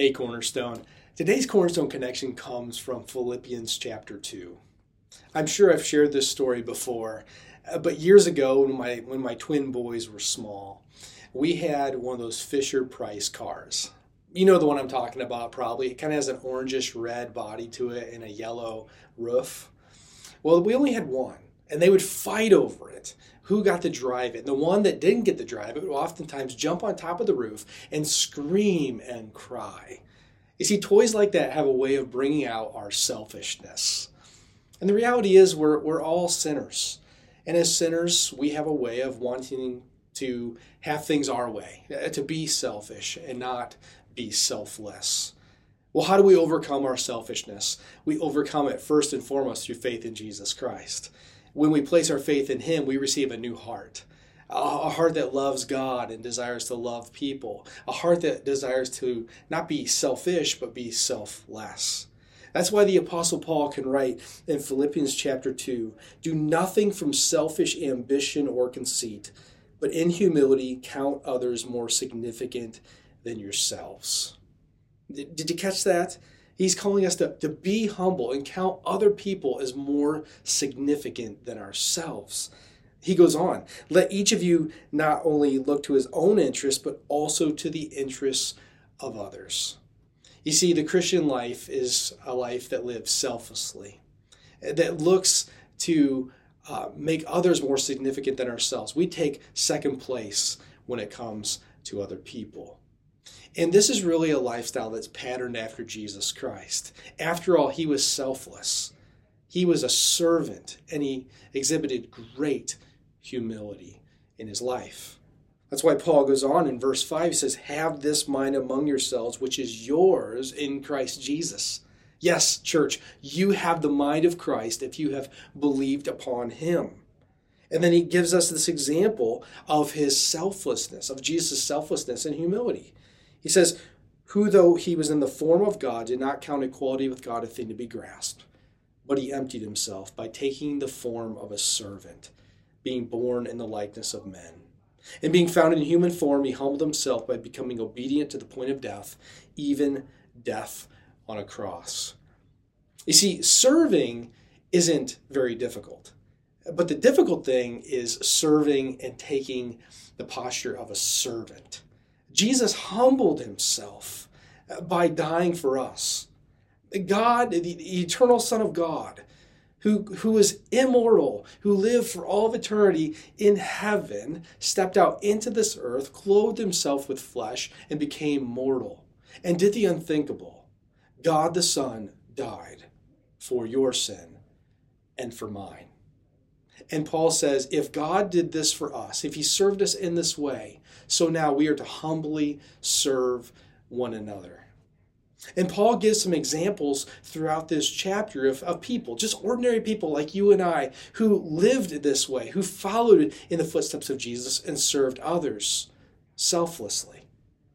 Hey, Cornerstone. Today's Cornerstone connection comes from Philippians chapter 2. I'm sure I've shared this story before, but years ago when my twin boys were small, we had one of those Fisher-Price cars. You know the one I'm talking about probably. It kind of has an orangish red body to it and a yellow roof. Well, we only had one, and they would fight over it. Who got to drive it? And the one that didn't get to drive it would oftentimes jump on top of the roof and scream and cry. You see, toys like that have a way of bringing out our selfishness. And the reality is we're all sinners. And as sinners, we have a way of wanting to have things our way, to be selfish and not be selfless. Well, how do we overcome our selfishness? We overcome it first and foremost through faith in Jesus Christ. When we place our faith in Him, we receive a new heart. A heart that loves God and desires to love people. A heart that desires to not be selfish, but be selfless. That's why the Apostle Paul can write in Philippians chapter 2, "Do nothing from selfish ambition or conceit, but in humility count others more significant than yourselves." Did you catch that? He's calling us to be humble and count other people as more significant than ourselves. He goes on, "Let each of you not only look to his own interests, but also to the interests of others." You see, the Christian life is a life that lives selflessly, that looks to make others more significant than ourselves. We take second place when it comes to other people. And this is really a lifestyle that's patterned after Jesus Christ. After all, He was selfless. He was a servant, and He exhibited great humility in His life. That's why Paul goes on in verse 5, he says, "Have this mind among yourselves, which is yours in Christ Jesus." Yes, church, you have the mind of Christ if you have believed upon Him. And then he gives us this example of His selflessness, of Jesus' selflessness and humility. He says, "Who, though He was in the form of God, did not count equality with God a thing to be grasped, but He emptied Himself by taking the form of a servant, being born in the likeness of men. And being found in human form, He humbled Himself by becoming obedient to the point of death, even death on a cross." You see, serving isn't very difficult. But the difficult thing is serving and taking the posture of a servant. Jesus humbled Himself by dying for us. God, the eternal Son of God, who is immortal, who lived for all of eternity in heaven, stepped out into this earth, clothed Himself with flesh, and became mortal, and did the unthinkable. God the Son died for your sin and for mine. And Paul says, if God did this for us, if He served us in this way, so now we are to humbly serve one another. And Paul gives some examples throughout this chapter of people, just ordinary people like you and I, who lived this way, who followed in the footsteps of Jesus and served others selflessly.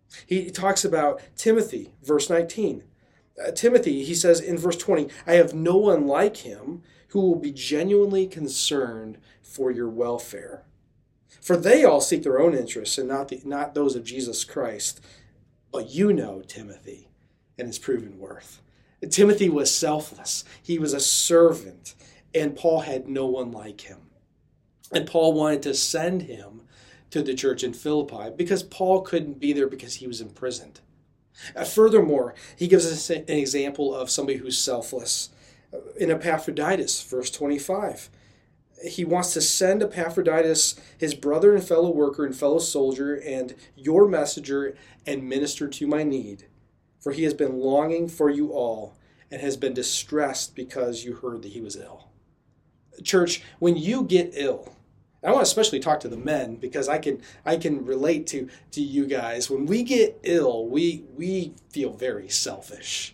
He talks about Timothy, verse 19. Timothy, he says in verse 20, "I have no one like him who will be genuinely concerned for your welfare. For they all seek their own interests and not those of Jesus Christ. But you know Timothy and his proven worth." Timothy was selfless. He was a servant, and Paul had no one like him. And Paul wanted to send him to the church in Philippi because Paul couldn't be there because he was imprisoned. Furthermore, he gives us an example of somebody who's selfless in Epaphroditus, verse 25. He wants to send Epaphroditus, his brother and fellow worker and fellow soldier, and your messenger, and minister to my need. For he has been longing for you all and has been distressed because you heard that he was ill. Church, when you get ill, I want to especially talk to the men because I can relate to you guys. When we get ill, we feel very selfish.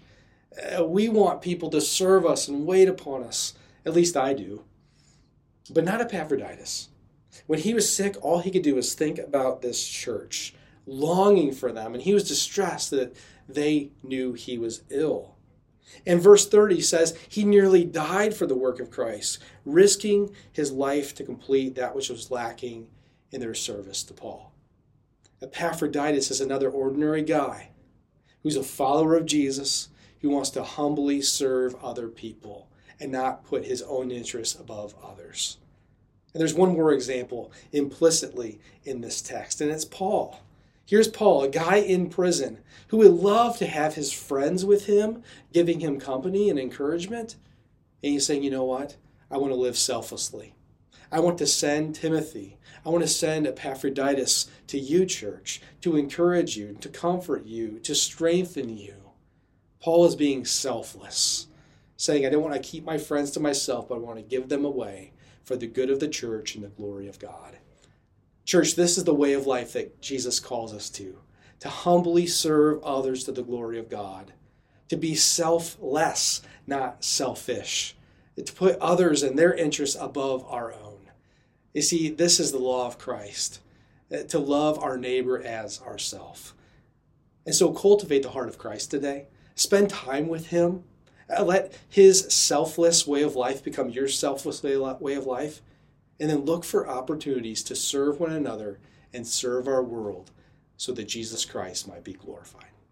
We want people to serve us and wait upon us. At least I do. But not Epaphroditus. When he was sick, all he could do was think about this church, longing for them, and he was distressed that they knew he was ill. And verse 30 says, he nearly died for the work of Christ, risking his life to complete that which was lacking in their service to Paul. Epaphroditus is another ordinary guy who's a follower of Jesus, who wants to humbly serve other people and not put his own interests above others. And there's one more example implicitly in this text, and it's Paul. Here's Paul, a guy in prison who would love to have his friends with him, giving him company and encouragement. And he's saying, you know what? I want to live selflessly. I want to send Timothy. I want to send Epaphroditus to you, church, to encourage you, to comfort you, to strengthen you. Paul is being selfless, saying, I don't want to keep my friends to myself, but I want to give them away for the good of the church and the glory of God. Church, this is the way of life that Jesus calls us to humbly serve others to the glory of God, to be selfless, not selfish, to put others and their interests above our own. You see, this is the law of Christ, to love our neighbor as ourself. And so cultivate the heart of Christ today. Spend time with him. Let his selfless way of life become your selfless way of life. And then look for opportunities to serve one another and serve our world so that Jesus Christ might be glorified.